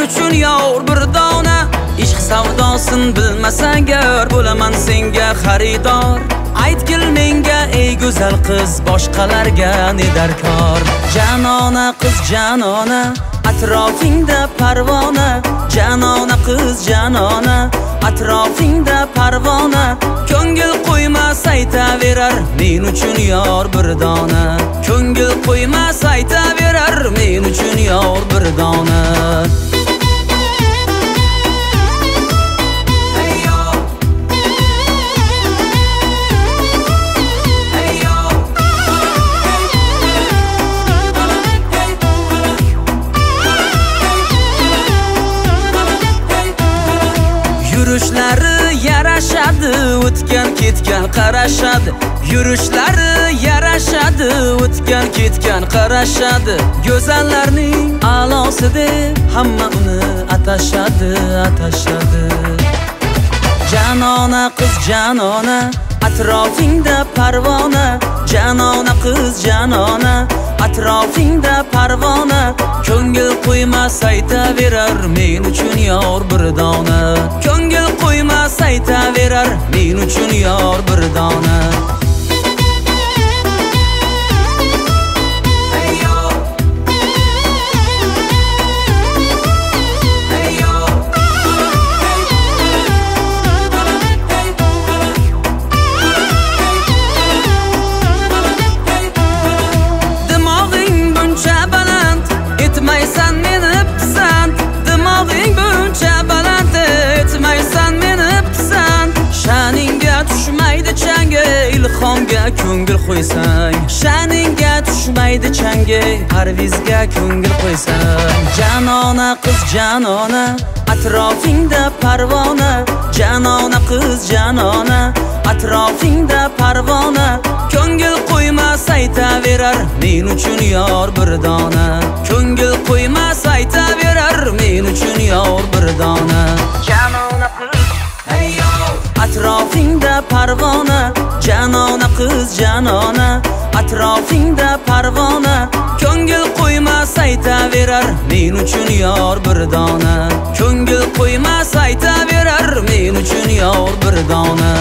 uchun yor bir dona. Ishq savdosin bilmasa agar, bo'laman senga xaridor. Aytgil menga ey go'zal qiz, boshqalarga ne darkor. Janona qiz janona, atrofingda parvona. Janona qiz janona, atrofingda parvona. Ko'ngil qo'ymas aytaverar, men uchun yor bir dona. Ko'ngil qo'ymas aytaverar, men uchun yor bir dona. Yurishlari yarashadi, o'tgan ketgan qarashadi. Yurishlari yarashadi, o'tgan ketgan qarashadi. Go'zallarning a'losida hamma uni atashadi, atashadi. Janona qiz janona, atrofingda parvona. Janona qiz janona, atrofingda parvona. Ko'ngil qo'ymas aytaverar, men uchun yor bir dona. Ko'ngil qo'ymas aytaverar, men uchun yor bir dona. Etmaysan meni pisand, dimog'ing buncha baland. Etmaysan meni pisand, sha'ningga tushmaydi changa, ilhomga ko'ngil qo'ysang. Sha'ningga tushmaydi changa, parvizga ko'ngil qo'ysang. Janona qiz janona, atrofingda parvona. Janona qiz janona, atrofingda parvona. Ko'ngil qo'ymas aytaverar, men uchun yor bir dona. Ko'ngil qo'ymas aytaverar, men uchun yor bir dona. Janona qiz hayyo, atrofingda parvona. Janona qiz janona, atrofingda parvona. Ko'ngil qo'ymas aytaverar, men uchun yor bir dona. Ko'ngil qo'ymas aytaverar, men uchun yor bir dona.